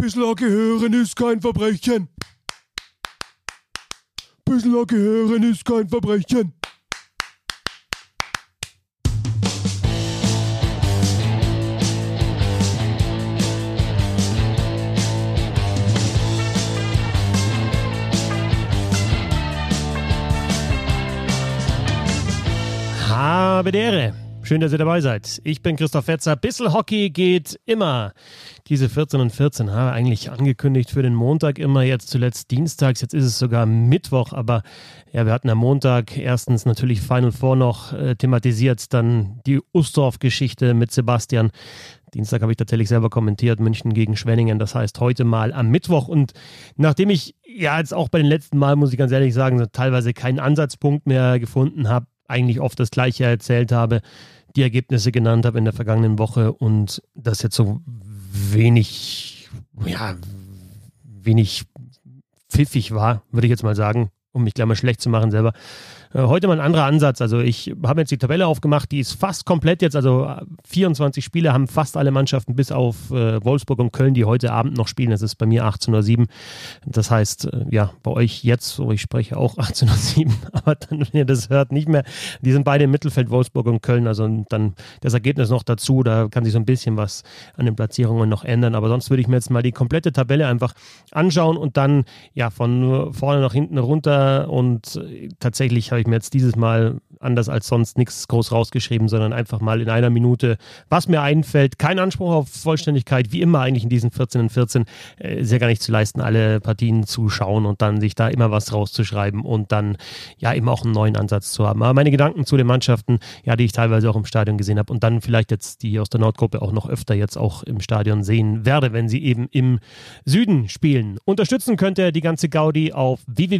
Bislang hören ist kein Verbrechen. Bislang hören ist kein Verbrechen. Habe die Ehre. Schön, dass ihr dabei seid. Ich bin Christoph Fetzer. Bissl Hockey geht immer. Diese 14 und 14 habe ich eigentlich angekündigt für den Montag immer, jetzt zuletzt dienstags, jetzt ist es sogar Mittwoch, aber ja, wir hatten am Montag erstens natürlich Final Four noch thematisiert, dann die Ustorf-Geschichte mit Sebastian. Dienstag habe ich tatsächlich selber kommentiert, München gegen Schwenningen, das heißt heute mal am Mittwoch. Und nachdem ich ja jetzt auch bei den letzten Mal, muss ich ganz ehrlich sagen, so teilweise keinen Ansatzpunkt mehr gefunden habe, eigentlich oft das Gleiche erzählt habe, die Ergebnisse genannt habe in der vergangenen Woche und das jetzt so wenig pfiffig war, würde ich jetzt mal sagen, um mich gleich mal schlecht zu machen selber. Heute mal ein anderer Ansatz. Also ich habe jetzt die Tabelle aufgemacht, die ist fast komplett jetzt, also 24 Spiele haben fast alle Mannschaften bis auf Wolfsburg und Köln, die heute Abend noch spielen. Das ist bei mir 18:07 Uhr. Das heißt, ja, bei euch jetzt, wo ich spreche, auch 18:07 Uhr, aber dann, wenn ihr das hört, nicht mehr. Die sind beide im Mittelfeld, Wolfsburg und Köln, also dann das Ergebnis noch dazu, da kann sich so ein bisschen was an den Platzierungen noch ändern, aber sonst würde ich mir jetzt mal die komplette Tabelle einfach anschauen und dann ja von vorne nach hinten runter und tatsächlich habe ich mir jetzt dieses Mal anders als sonst nichts groß rausgeschrieben, sondern einfach mal in einer Minute, was mir einfällt. Kein Anspruch auf Vollständigkeit, wie immer eigentlich in diesen 14 und 14. Ist ja gar nicht zu leisten, alle Partien zu schauen und dann sich da immer was rauszuschreiben und dann ja eben auch einen neuen Ansatz zu haben. Aber meine Gedanken zu den Mannschaften, ja, die ich teilweise auch im Stadion gesehen habe und dann vielleicht jetzt die aus der Nordgruppe auch noch öfter jetzt auch im Stadion sehen werde, wenn sie eben im Süden spielen. Unterstützen könnt ihr die ganze Gaudi auf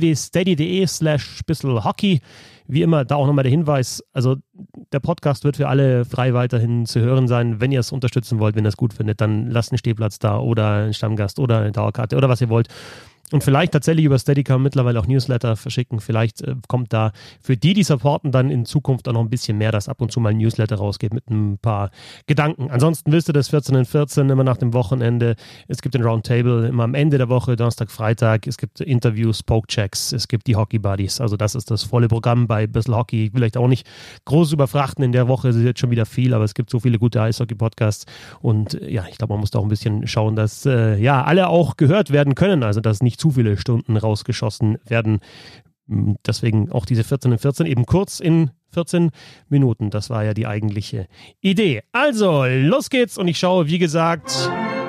www.steady.de/bisselhockey. Wie immer, da auch nochmal der Hinweis, also der Podcast wird für alle frei weiterhin zu hören sein. Wenn ihr es unterstützen wollt, wenn ihr es gut findet, dann lasst einen Stehplatz da oder einen Stammgast oder eine Dauerkarte oder was ihr wollt. Und vielleicht tatsächlich über Steady kann man mittlerweile auch Newsletter verschicken. Vielleicht kommt da für die supporten, dann in Zukunft auch noch ein bisschen mehr, dass ab und zu mal ein Newsletter rausgeht mit ein paar Gedanken. Ansonsten wisst ihr das 14 und 14 immer nach dem Wochenende. Es gibt den Roundtable immer am Ende der Woche, Donnerstag, Freitag. Es gibt Interviews, Pokechecks, es gibt die Hockey Buddies. Also das ist das volle Programm bei Bissl Hockey. Ich will euch da auch nicht groß überfrachten in der Woche. Es ist jetzt schon wieder viel, aber es gibt so viele gute Eishockey-Podcasts. Und ja, ich glaube, man muss da auch ein bisschen schauen, dass ja alle auch gehört werden können. Also dass nicht zu viele Stunden rausgeschossen werden. Deswegen auch diese 14 und 14 eben kurz in 14 Minuten. Das war ja die eigentliche Idee. Also, los geht's und ich schaue, wie gesagt,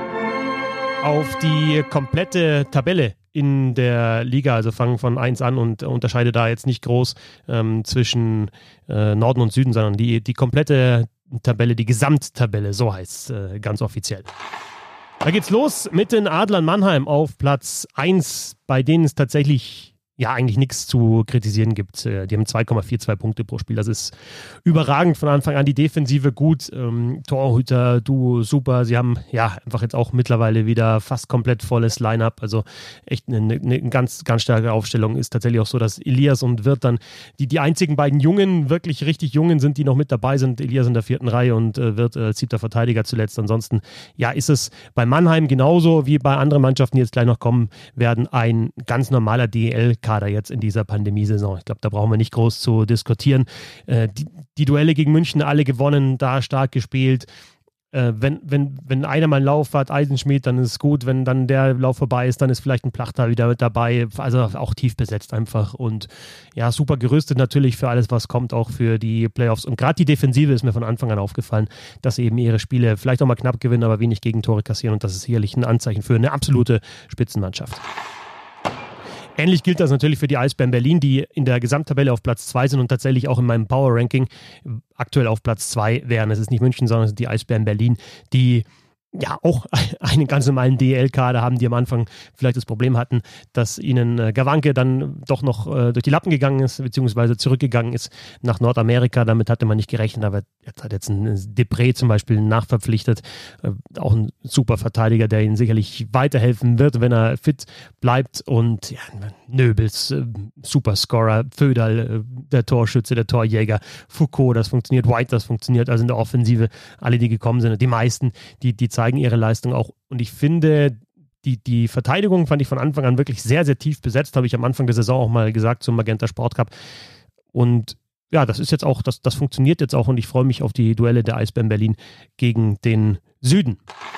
auf die komplette Tabelle in der Liga, also fangen von 1 an und unterscheide da jetzt nicht groß zwischen Norden und Süden, sondern die komplette Tabelle, die Gesamttabelle, so heißt es ganz offiziell. Da geht's los mit den Adlern Mannheim auf Platz 1, bei denen es tatsächlich ja eigentlich nichts zu kritisieren gibt. Die haben 2,42 Punkte pro Spiel. Das ist überragend von Anfang an. Die Defensive gut, Torhüter, Duo, super. Sie haben ja einfach jetzt auch mittlerweile wieder fast komplett volles Line-Up. Also echt eine ganz, ganz starke Aufstellung. Ist tatsächlich auch so, dass Elias und Wirth dann die einzigen beiden Jungen, wirklich richtig Jungen sind, die noch mit dabei sind. Elias in der 4. Reihe und Wirth als 7. Verteidiger zuletzt. Ansonsten ja, ist es bei Mannheim genauso wie bei anderen Mannschaften, die jetzt gleich noch kommen werden, ein ganz normaler DEL-Kader jetzt in dieser Pandemiesaison. Ich glaube, da brauchen wir nicht groß zu diskutieren. Die Duelle gegen München alle gewonnen, da stark gespielt. Wenn einer mal einen Lauf hat, Eisenschmied, dann ist es gut. Wenn dann der Lauf vorbei ist, dann ist vielleicht ein Plachter wieder mit dabei. Also auch tief besetzt einfach und ja, super gerüstet natürlich für alles, was kommt, auch für die Playoffs. Und gerade die Defensive ist mir von Anfang an aufgefallen, dass sie eben ihre Spiele vielleicht auch mal knapp gewinnen, aber wenig Gegentore kassieren und das ist sicherlich ein Anzeichen für eine absolute Spitzenmannschaft. Ähnlich gilt das natürlich für die Eisbären Berlin, die in der Gesamttabelle auf Platz 2 sind und tatsächlich auch in meinem Power-Ranking aktuell auf Platz 2 wären. Es ist nicht München, sondern es sind die Eisbären Berlin, die ja auch einen ganz normalen DEL-Kader haben, die am Anfang vielleicht das Problem hatten, dass ihnen Gawanke dann doch noch durch die Lappen gegangen ist, beziehungsweise zurückgegangen ist nach Nordamerika. Damit hatte man nicht gerechnet, aber jetzt ein Depré zum Beispiel nachverpflichtet. Auch ein super Verteidiger, der ihnen sicherlich weiterhelfen wird, wenn er fit bleibt. Und ja, Nöbels, Superscorer, Föderl, der Torschütze, der Torjäger, Foucault, das funktioniert, White, das funktioniert. Also in der Offensive, alle, die gekommen sind, die meisten, die zeigen ihre Leistung auch. Und ich finde, Die Verteidigung fand ich von Anfang an wirklich sehr, sehr tief besetzt, habe ich am Anfang der Saison auch mal gesagt zum Magenta Sport Cup. Und ja, das ist jetzt auch, das funktioniert jetzt auch und ich freue mich auf die Duelle der Eisbären Berlin gegen den Süden.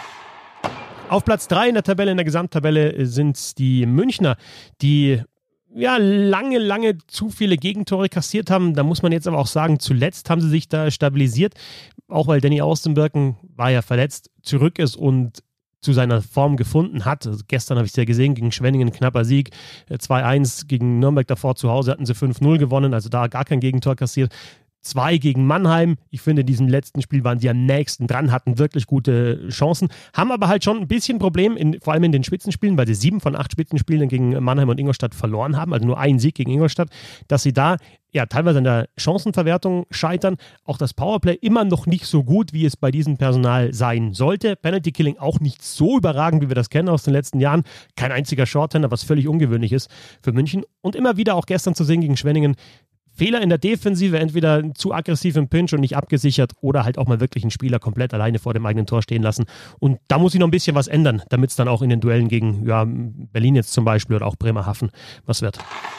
Auf Platz 3 in der Tabelle, in der Gesamttabelle sind die Münchner, die ja lange zu viele Gegentore kassiert haben. Da muss man jetzt aber auch sagen, zuletzt haben sie sich da stabilisiert, auch weil Danny Austenbirken war ja verletzt, zurück ist und zu seiner Form gefunden hat. Also gestern habe ich es ja gesehen, gegen Schwenningen knapper Sieg, 2-1 gegen Nürnberg davor zu Hause hatten sie 5-0 gewonnen, also da gar kein Gegentor kassiert. 2 gegen Mannheim. Ich finde, in diesem letzten Spiel waren sie am nächsten dran, hatten wirklich gute Chancen, haben aber halt schon ein bisschen Problem, vor allem in den Spitzenspielen, weil sie 7 von 8 Spitzenspielen gegen Mannheim und Ingolstadt verloren haben, also nur einen Sieg gegen Ingolstadt, dass sie da ja teilweise an der Chancenverwertung scheitern. Auch das Powerplay immer noch nicht so gut, wie es bei diesem Personal sein sollte. Penalty Killing auch nicht so überragend, wie wir das kennen aus den letzten Jahren. Kein einziger Shorthander, was völlig ungewöhnlich ist für München. Und immer wieder auch gestern zu sehen gegen Schwenningen, Fehler in der Defensive, entweder zu aggressiv im Pinch und nicht abgesichert oder halt auch mal wirklich einen Spieler komplett alleine vor dem eigenen Tor stehen lassen. Und da muss ich noch ein bisschen was ändern, damit es dann auch in den Duellen gegen Berlin jetzt zum Beispiel oder auch Bremerhaven was wird.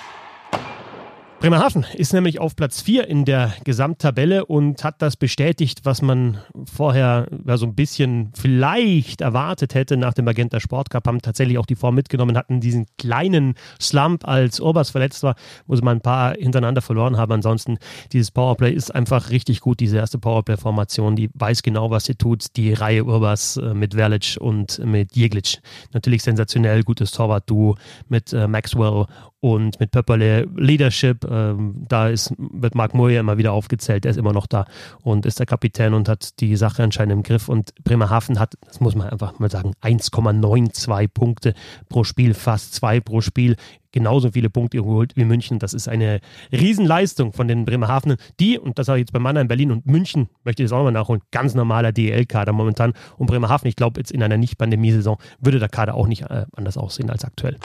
Bremerhaven ist nämlich auf Platz 4 in der Gesamttabelle und hat das bestätigt, was man vorher so ein bisschen vielleicht erwartet hätte nach dem Magenta Sport Cup, haben tatsächlich auch die Form mitgenommen, hatten diesen kleinen Slump, als Urbas verletzt war, wo sie mal ein paar hintereinander verloren haben. Ansonsten, dieses Powerplay ist einfach richtig gut, diese erste Powerplay-Formation, die weiß genau, was sie tut, die Reihe Urbas mit Verlic und mit Jeglic. Natürlich sensationell, gutes Torwart-Duo mit Maxwell und mit Pöpperle. Leadership, da wird Marc Moyer immer wieder aufgezählt, der ist immer noch da und ist der Kapitän und hat die Sache anscheinend im Griff. Und Bremerhaven hat, das muss man einfach mal sagen, 1,92 Punkte pro Spiel, fast 2 pro Spiel. Genauso viele Punkte geholt wie München. Das ist eine Riesenleistung von den Bremerhavenern, die, und das sage ich jetzt bei Mannheim, Berlin und München, möchte ich das auch nochmal nachholen, ganz normaler DEL-Kader momentan. Und Bremerhaven, ich glaube, jetzt in einer Nicht-Pandemie-Saison würde der Kader auch nicht anders aussehen als aktuell.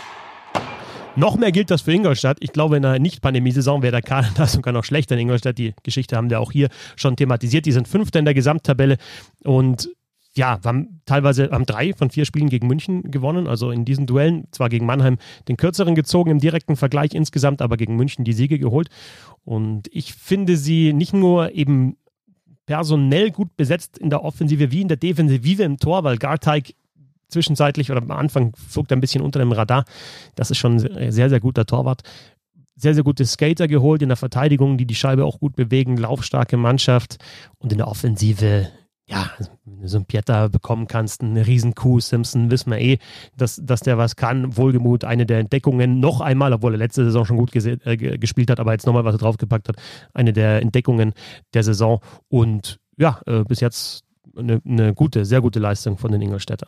Noch mehr gilt das für Ingolstadt. Ich glaube, in einer Nicht-Pandemie-Saison wäre der Kader da sogar noch schlechter in Ingolstadt. Die Geschichte haben wir auch hier schon thematisiert. Die sind 5. in der Gesamttabelle und ja, haben 3 von 4 Spielen gegen München gewonnen. Also in diesen Duellen, zwar gegen Mannheim den kürzeren gezogen im direkten Vergleich insgesamt, aber gegen München die Siege geholt. Und ich finde sie nicht nur eben personell gut besetzt in der Offensive wie in der Defensive, wie im Tor, weil Garteig zwischenzeitlich oder am Anfang flog er ein bisschen unter dem Radar. Das ist schon ein sehr, sehr guter Torwart. Sehr, sehr gute Skater geholt in der Verteidigung, die Scheibe auch gut bewegen, laufstarke Mannschaft und in der Offensive, ja, wenn du so einen Pieter bekommen kannst, eine Riesen-Kuh, Simpson, wissen wir dass der was kann. Wohlgemut, eine der Entdeckungen noch einmal, obwohl er letzte Saison schon gut gespielt hat, aber jetzt nochmal, was er draufgepackt hat, eine der Entdeckungen der Saison und ja, bis jetzt eine gute, sehr gute Leistung von den Ingolstädtern.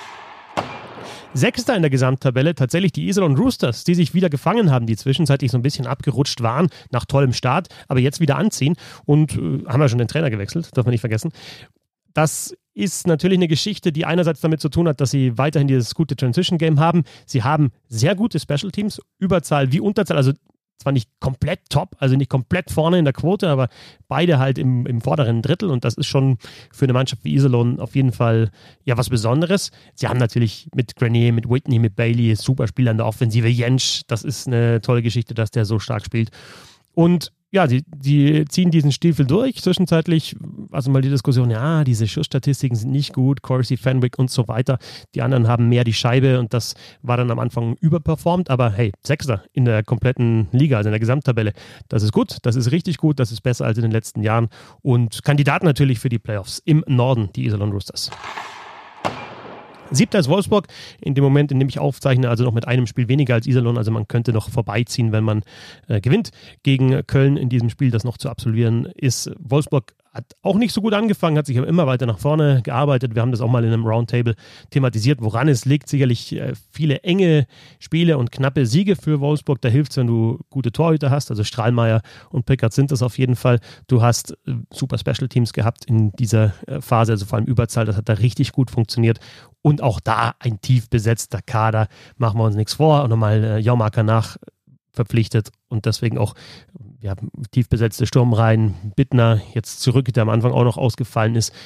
6. in der Gesamttabelle tatsächlich die Iserlohn Roosters, die sich wieder gefangen haben, die zwischenzeitlich so ein bisschen abgerutscht waren nach tollem Start, aber jetzt wieder anziehen und haben ja schon den Trainer gewechselt, darf man nicht vergessen. Das ist natürlich eine Geschichte, die einerseits damit zu tun hat, dass sie weiterhin dieses gute Transition-Game haben. Sie haben sehr gute Special Teams, Überzahl wie Unterzahl, also zwar nicht komplett top, also nicht komplett vorne in der Quote, aber beide halt im vorderen Drittel und das ist schon für eine Mannschaft wie Iserlohn auf jeden Fall ja was Besonderes. Sie haben natürlich mit Grenier, mit Whitney, mit Bailey super Spieler in der Offensive. Jentsch, das ist eine tolle Geschichte, dass der so stark spielt. Und ja, die ziehen diesen Stiefel durch. Zwischenzeitlich, also mal die Diskussion, ja, diese Schussstatistiken sind nicht gut, Corsi, Fenwick und so weiter. Die anderen haben mehr die Scheibe und das war dann am Anfang überperformt. Aber hey, 6. in der kompletten Liga, also in der Gesamttabelle. Das ist gut, das ist richtig gut, das ist besser als in den letzten Jahren. Und Kandidat natürlich für die Playoffs im Norden, die Iserlohn Roosters. 7. ist Wolfsburg, in dem Moment, in dem ich aufzeichne, also noch mit einem Spiel weniger als Iserlohn, also man könnte noch vorbeiziehen, wenn man gewinnt gegen Köln in diesem Spiel, das noch zu absolvieren ist. Wolfsburg hat auch nicht so gut angefangen, hat sich aber immer weiter nach vorne gearbeitet. Wir haben das auch mal in einem Roundtable thematisiert, woran es liegt. Sicherlich viele enge Spiele und knappe Siege für Wolfsburg. Da hilft es, wenn du gute Torhüter hast. Also Strahlmeier und Pickard sind das auf jeden Fall. Du hast super Special Teams gehabt in dieser Phase, also vor allem Überzahl. Das hat da richtig gut funktioniert. Und auch da ein tief besetzter Kader. Machen wir uns nichts vor. Und nochmal Jaumaker nach verpflichtet und deswegen auch tief besetzte Sturmreihen. Bittner jetzt zurück, der am Anfang auch noch ausgefallen ist.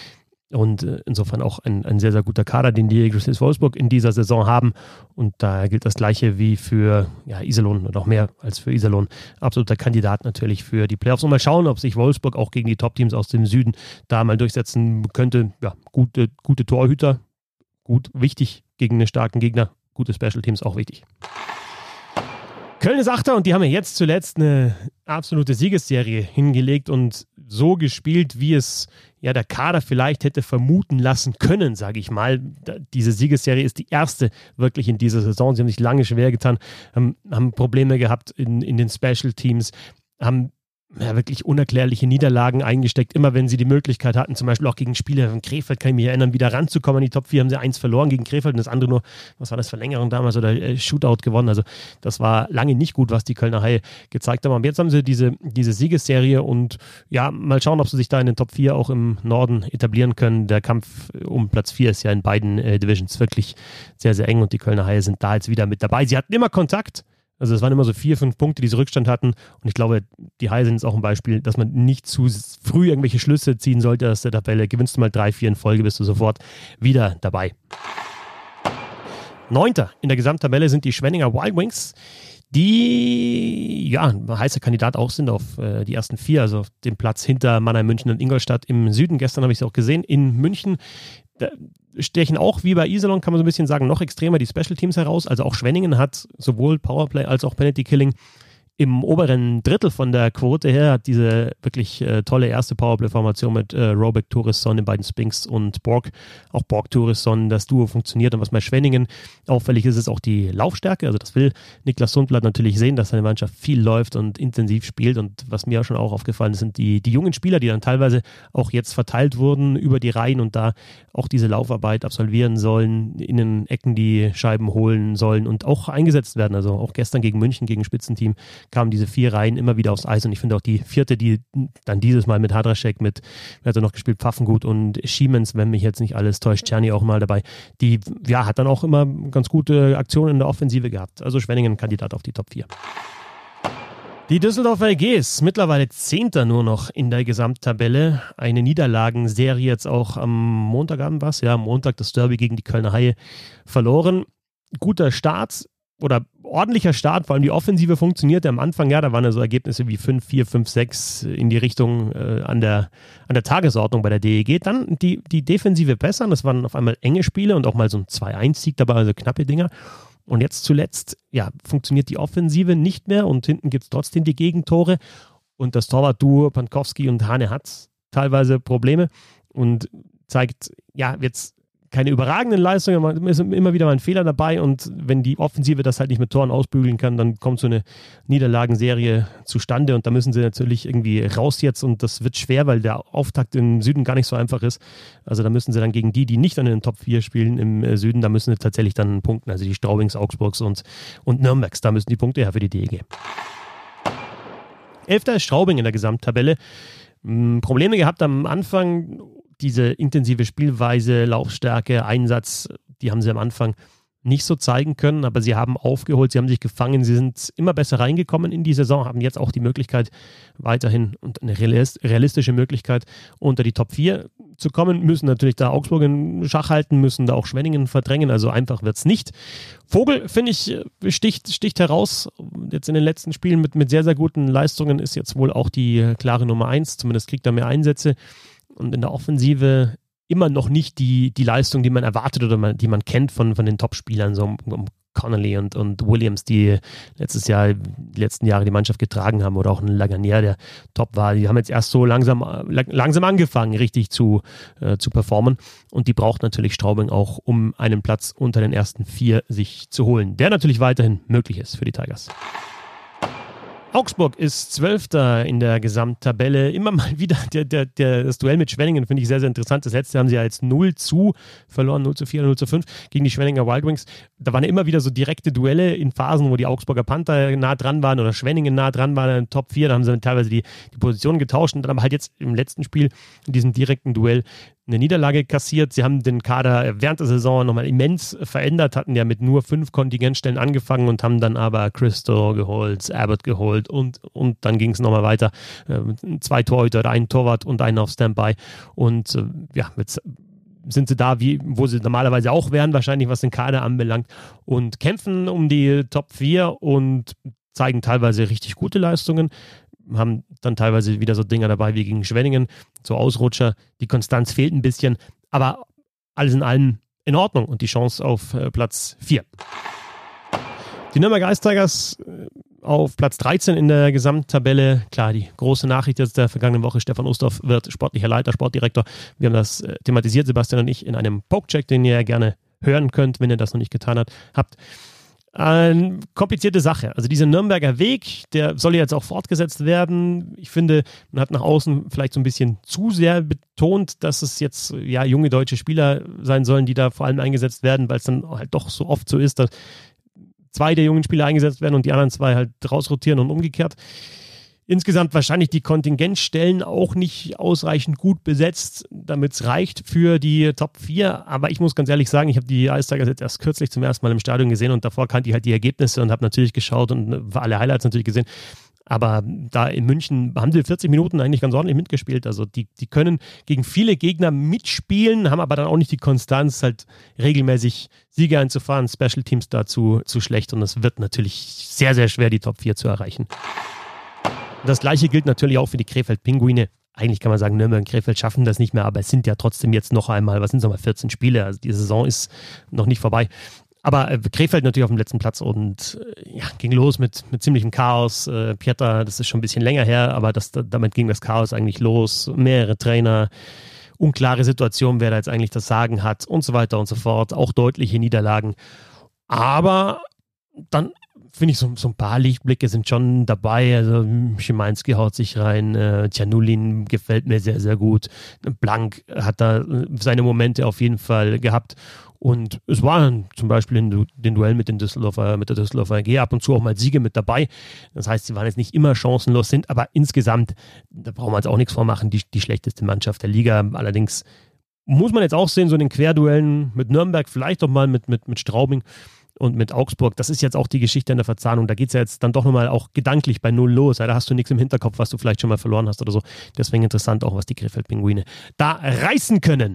Und insofern auch ein sehr, sehr guter Kader, den die Grizzlies Wolfsburg in dieser Saison haben. Und da gilt das Gleiche wie für Iserlohn und auch mehr als für Iserlohn. Absoluter Kandidat natürlich für die Playoffs. Und mal schauen, ob sich Wolfsburg auch gegen die Top-Teams aus dem Süden da mal durchsetzen könnte. Ja, gute Torhüter, wichtig gegen einen starken Gegner. Gute Special Teams, auch wichtig. Köln ist Achter und die haben ja jetzt zuletzt eine absolute Siegesserie hingelegt und so gespielt, wie es der Kader vielleicht hätte vermuten lassen können, sage ich mal. Diese Siegesserie ist die erste wirklich in dieser Saison. Sie haben sich lange schwer getan, haben Probleme gehabt in den Special Teams, haben wirklich unerklärliche Niederlagen eingesteckt, immer wenn sie die Möglichkeit hatten, zum Beispiel auch gegen Spieler von Krefeld, kann ich mich erinnern, wieder ranzukommen in die Top 4, haben sie 1 verloren gegen Krefeld und das andere nur, was war das, Verlängerung damals oder Shootout gewonnen, also das war lange nicht gut, was die Kölner Haie gezeigt haben, aber jetzt haben sie diese Siegesserie und mal schauen, ob sie sich da in den Top 4 auch im Norden etablieren können. Der Kampf um Platz 4 ist ja in beiden Divisions wirklich sehr, sehr eng und die Kölner Haie sind da jetzt wieder mit dabei. Sie hatten immer Kontakt. Also es waren immer so 4, 5 Punkte, die sie Rückstand hatten. Und ich glaube, die Haie sind jetzt auch ein Beispiel, dass man nicht zu früh irgendwelche Schlüsse ziehen sollte aus der Tabelle. Gewinnst du mal 3, 4 in Folge, bist du sofort wieder dabei. 9. in der Gesamttabelle sind die Schwenninger Wild Wings, die ein heißer Kandidat auch sind auf die ersten 4, also auf den Platz hinter Mannheim, München und Ingolstadt im Süden. Gestern habe ich es auch gesehen, in München. Da stechen auch, wie bei Iserlohn, kann man so ein bisschen sagen, noch extremer die Special Teams heraus. Also auch Schwenningen hat sowohl Powerplay als auch Penalty Killing im oberen Drittel von der Quote her, hat diese wirklich tolle erste Powerplay-Formation mit Robeck, Tourisson, den beiden Spinks und Borg. Auch Borg, Tourisson, das Duo funktioniert. Und was bei Schwenningen auffällig ist, ist auch die Laufstärke. Also das will Niklas Sundblatt natürlich sehen, dass seine Mannschaft viel läuft und intensiv spielt. Und was mir auch schon auch aufgefallen ist, sind die jungen Spieler, die dann teilweise auch jetzt verteilt wurden über die Reihen und da auch diese Laufarbeit absolvieren sollen, in den Ecken die Scheiben holen sollen und auch eingesetzt werden. Also auch gestern gegen München, gegen Spitzenteam, kamen diese 4 Reihen immer wieder aufs Eis und ich finde auch die 4., die dann dieses Mal mit Hadraschek, wer hat er noch gespielt, Pfaffengut und Schiemens, wenn mich jetzt nicht alles täuscht, Czerny auch mal dabei, die hat dann auch immer ganz gute Aktionen in der Offensive gehabt. Also Schwenningen Kandidat auf die Top 4. Die Düsseldorfer AGs, mittlerweile 10. nur noch in der Gesamttabelle. Eine Niederlagenserie jetzt auch am Montagabend am Montag das Derby gegen die Kölner Haie verloren. Guter Start oder ordentlicher Start, vor allem die Offensive funktionierte am Anfang, da waren so Ergebnisse wie 5-4, 5-6 in die Richtung an der Tagesordnung bei der DEG. Dann die Defensive besser, das waren auf einmal enge Spiele und auch mal so ein 2-1-Sieg dabei, also knappe Dinger. Und jetzt zuletzt, funktioniert die Offensive nicht mehr und hinten gibt es trotzdem die Gegentore und das Torwart-Duo Pankowski und Hane hat teilweise Probleme und zeigt, jetzt keine überragenden Leistungen, ist immer wieder mal ein Fehler dabei und wenn die Offensive das halt nicht mit Toren ausbügeln kann, dann kommt so eine Niederlagenserie zustande und da müssen sie natürlich irgendwie raus jetzt und das wird schwer, weil der Auftakt im Süden gar nicht so einfach ist. Also da müssen sie dann gegen die nicht an den Top 4 spielen im Süden, da müssen sie tatsächlich dann punkten, also die Straubings, Augsburgs und Nürnbergs, da müssen die Punkte her für die DEG. 11. ist Straubing in der Gesamttabelle. Probleme gehabt am Anfang, diese intensive Spielweise, Laufstärke, Einsatz, die haben sie am Anfang nicht so zeigen können, aber sie haben aufgeholt, sie haben sich gefangen, sie sind immer besser reingekommen in die Saison, haben jetzt auch die Möglichkeit weiterhin und eine realistische Möglichkeit unter die Top 4 zu kommen, müssen natürlich da Augsburg in Schach halten, müssen da auch Schwenningen verdrängen, also einfach wird es nicht. Vogel, finde ich, sticht heraus, jetzt in den letzten Spielen mit sehr, sehr guten Leistungen, ist jetzt wohl auch die klare Nummer 1, zumindest kriegt er mehr Einsätze. Und in der Offensive immer noch nicht die Leistung, die man erwartet oder die man kennt von den Top-Spielern, so um Connolly und Williams, die die letzten Jahre die Mannschaft getragen haben, oder auch ein Lagunier, der top war. Die haben jetzt erst so langsam angefangen, richtig zu performen. Und die braucht natürlich Straubing auch, um einen Platz unter den ersten 4 sich zu holen, der natürlich weiterhin möglich ist für die Tigers. Augsburg ist 12. in der Gesamttabelle. Immer mal wieder das Duell mit Schwenningen finde ich sehr, sehr interessant. Das letzte haben sie ja jetzt 0-4 verloren, 0-4, 0-5 gegen die Schwenninger Wild Wings. Da waren immer wieder so direkte Duelle in Phasen, wo die Augsburger Panther nah dran waren oder Schwenningen nah dran waren in den Top 4. Da haben sie dann teilweise die Positionen getauscht und dann aber halt jetzt im letzten Spiel, in diesem direkten Duell, eine Niederlage kassiert. Sie haben den Kader während der Saison nochmal immens verändert, hatten ja mit nur 5 Kontingentstellen angefangen und haben dann aber Christo geholt, Abbott geholt und dann ging es nochmal weiter. 2 Torhüter, einen Torwart und einen auf Standby. Und jetzt sind sie da, wo sie normalerweise auch wären, wahrscheinlich was den Kader anbelangt, und kämpfen um die Top 4 und zeigen teilweise richtig gute Leistungen, haben dann teilweise wieder so Dinger dabei wie gegen Schwenningen, so Ausrutscher. Die Konstanz fehlt ein bisschen, aber alles in allem in Ordnung und die Chance auf Platz 4. Die Nürnberg Ice Tigers auf Platz 13 in der Gesamttabelle. Klar, die große Nachricht jetzt der vergangenen Woche, Stefan Ustorf wird sportlicher Leiter, Sportdirektor. Wir haben das thematisiert, Sebastian und ich, in einem Pokecheck, den ihr gerne hören könnt, wenn ihr das noch nicht getan habt. Eine komplizierte Sache. Also dieser Nürnberger Weg, der soll jetzt auch fortgesetzt werden. Ich finde, man hat nach außen vielleicht so ein bisschen zu sehr betont, dass es jetzt junge deutsche Spieler sein sollen, die da vor allem eingesetzt werden, weil es dann halt doch so oft so ist, dass 2 der jungen Spieler eingesetzt werden und die anderen 2 halt rausrotieren und umgekehrt. Insgesamt wahrscheinlich die Kontingentstellen auch nicht ausreichend gut besetzt, damit es reicht für die Top 4. Aber ich muss ganz ehrlich sagen, ich habe die Ice Tigers jetzt erst kürzlich zum ersten Mal im Stadion gesehen und davor kannte ich halt die Ergebnisse und habe natürlich geschaut und alle Highlights natürlich gesehen. Aber da in München haben sie 40 Minuten eigentlich ganz ordentlich mitgespielt. Also die können gegen viele Gegner mitspielen, haben aber dann auch nicht die Konstanz, halt regelmäßig Siege einzufahren. Special Teams dazu zu schlecht und es wird natürlich sehr, sehr schwer, die Top 4 zu erreichen. Das Gleiche gilt natürlich auch für die Krefeld-Pinguine. Eigentlich kann man sagen, Nürnberg und Krefeld schaffen das nicht mehr, aber es sind ja trotzdem jetzt noch einmal, 14 Spiele, also die Saison ist noch nicht vorbei. Aber Krefeld natürlich auf dem letzten Platz und ging los mit ziemlichem Chaos. Pieter, das ist schon ein bisschen länger her, aber damit ging das Chaos eigentlich los. Mehrere Trainer, unklare Situation, wer da jetzt eigentlich das Sagen hat und so weiter und so fort. Auch deutliche Niederlagen. Aber dann finde ich, so ein paar Lichtblicke sind schon dabei. Also Schimanski haut sich rein, Cianulin gefällt mir sehr, sehr gut. Blank hat da seine Momente auf jeden Fall gehabt. Und es waren zum Beispiel in den Duellen mit der Düsseldorfer AG ab und zu auch mal Siege mit dabei. Das heißt, sie waren jetzt nicht immer chancenlos, sind aber insgesamt, da brauchen wir jetzt auch nichts vormachen, die schlechteste Mannschaft der Liga. Allerdings muss man jetzt auch sehen, so in den Querduellen mit Nürnberg, vielleicht auch mal mit Straubing und mit Augsburg, das ist jetzt auch die Geschichte in der Verzahnung. Da geht es ja jetzt dann doch nochmal auch gedanklich bei 0 los. Ja, da hast du nichts im Hinterkopf, was du vielleicht schon mal verloren hast oder so. Deswegen interessant auch, was die Krefeld-Pinguine da reißen können.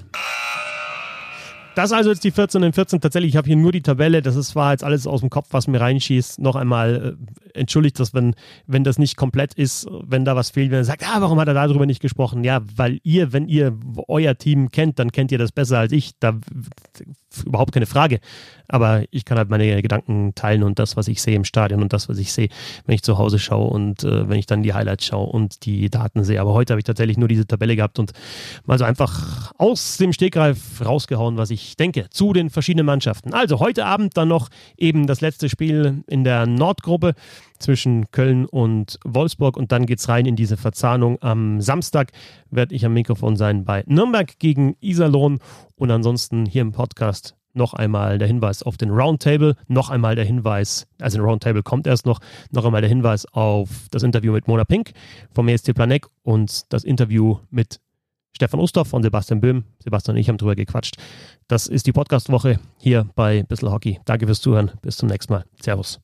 Das ist also jetzt die 14 und 14. Tatsächlich, ich habe hier nur die Tabelle. Das war jetzt alles aus dem Kopf, was mir reinschießt. Noch einmal entschuldigt das, wenn das nicht komplett ist, wenn da was fehlt, wenn er sagt, warum hat er darüber nicht gesprochen? Ja, weil wenn ihr euer Team kennt, dann kennt ihr das besser als ich. Da überhaupt keine Frage. Aber ich kann halt meine Gedanken teilen und das, was ich sehe im Stadion und das, was ich sehe, wenn ich zu Hause schaue und wenn ich dann die Highlights schaue und die Daten sehe. Aber heute habe ich tatsächlich nur diese Tabelle gehabt und mal so einfach aus dem Stegreif rausgehauen, was ich denke, zu den verschiedenen Mannschaften. Also heute Abend dann noch eben das letzte Spiel in der Nordgruppe zwischen Köln und Wolfsburg und dann geht's rein in diese Verzahnung. Am Samstag werde ich am Mikrofon sein bei Nürnberg gegen Iserlohn und ansonsten hier im Podcast noch einmal der Hinweis auf den Roundtable, noch einmal der Hinweis, also ein Roundtable kommt erst noch einmal der Hinweis auf das Interview mit Mona Pink vom ESC Planegg und das Interview mit Stefan Ustorf von Sebastian Böhm. Sebastian und ich haben drüber gequatscht. Das ist die Podcast-Woche hier bei Bissl Hockey. Danke fürs Zuhören. Bis zum nächsten Mal. Servus.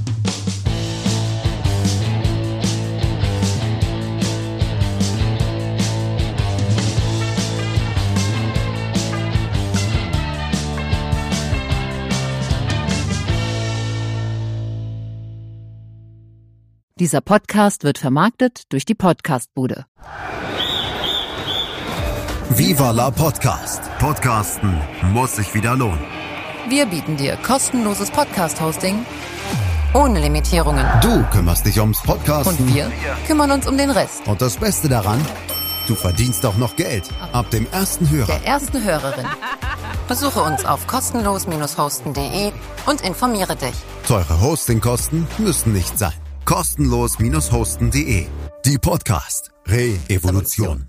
Dieser Podcast wird vermarktet durch die Podcastbude. Viva la Podcast. Podcasten muss sich wieder lohnen. Wir bieten dir kostenloses Podcast-Hosting ohne Limitierungen. Du kümmerst dich ums Podcasten. Und wir kümmern uns um den Rest. Und das Beste daran, du verdienst auch noch Geld. Ab dem ersten Hörer. Der ersten Hörerin. Besuche uns auf kostenlos-hosten.de und informiere dich. Teure Hostingkosten müssen nicht sein. Kostenlos-hosten.de. Die Podcast Re-Evolution.